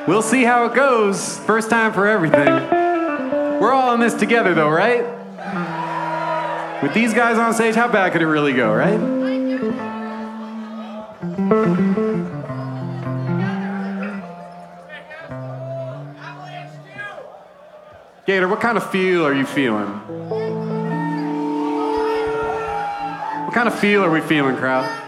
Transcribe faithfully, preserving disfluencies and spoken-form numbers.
We'll see how it goes. First time for everything. We're all in this together, though, right? With these guys on stage, how bad could it really go, right? Gator, what kind of feel are you feeling? What kind of feel are we feeling, crowd?